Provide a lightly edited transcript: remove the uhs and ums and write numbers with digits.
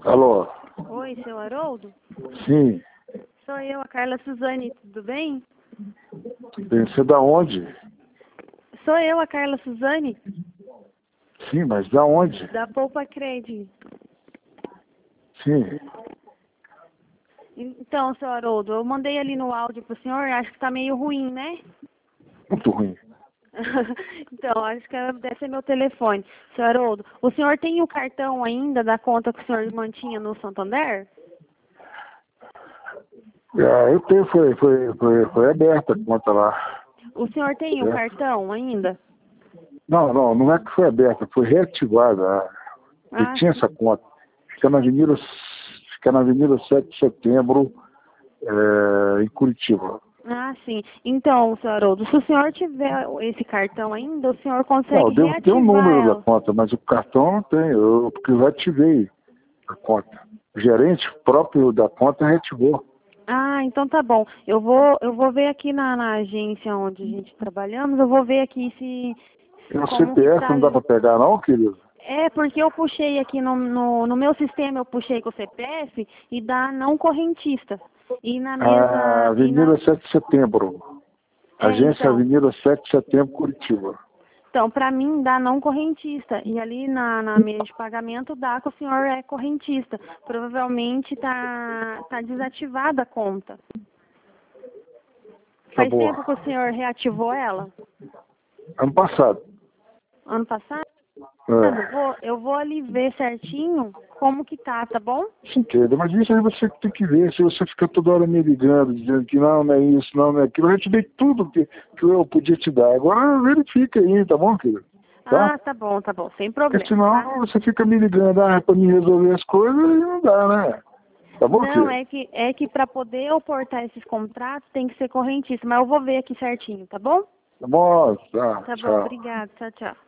Alô? Oi, seu Haroldo? Sim. Sou eu, a Carla Suzane, tudo bem? Você da onde? Sou eu, a Carla Suzane, Sim, mas da onde? da Poupa Cred. Sim. Então, seu Haroldo, eu mandei ali no áudio pro senhor, acho que tá meio ruim, né? Muito ruim. Então, acho que deve ser meu telefone. Seu Haroldo, o senhor tem o cartão ainda da conta que o senhor mantinha no Santander? Eu tenho, foi aberta a conta lá. O senhor tem o Certo? cartão ainda? Não é que foi aberta, foi reativada. Eu Ah, tinha sim. essa conta. Fica na Avenida 7 de Setembro, em Curitiba. Ah, sim. Então, seu Haroldo, se o senhor tiver esse cartão ainda, o senhor Não, eu consegue devo ter o reativar número da ela. conta, mas o cartão não tem, porque eu reativei a conta. O gerente próprio da conta reativou. Ah, então tá bom. Eu vou ver aqui na agência onde a gente trabalhamos, eu vou ver aqui E o como que CPF tá não dá ali. para pegar não, querido? É, porque eu puxei aqui no meu sistema, eu puxei com o CPF e dá não correntista. E na A mesa, Avenida 7 de Setembro. Agência então, Avenida 7 de Setembro, Curitiba. então para mim dá não correntista. E ali na mesa de pagamento dá que o senhor é correntista. Provavelmente tá desativada a conta. Tá Faz bom. tempo que o senhor reativou ela? Ano passado. Ano passado? É. Eu vou ali ver certinho como que tá bom? Sim, querido, mas isso aí você que tem que ver. Se você fica toda hora me ligando, dizendo que não é isso, não é aquilo, eu já te dei tudo que eu podia te dar. Agora verifica aí, tá bom, querido? Tá? Ah, tá bom, sem Porque problema, tá? senão você fica me ligando pra me resolver as coisas e não dá, né? Tá bom, Não, querido? é que para poder eu portar esses contratos tem que ser correntíssimo, mas eu vou ver aqui certinho, tá bom? Tá bom, tá, Tá bom, tchau. obrigada, tchau, tchau.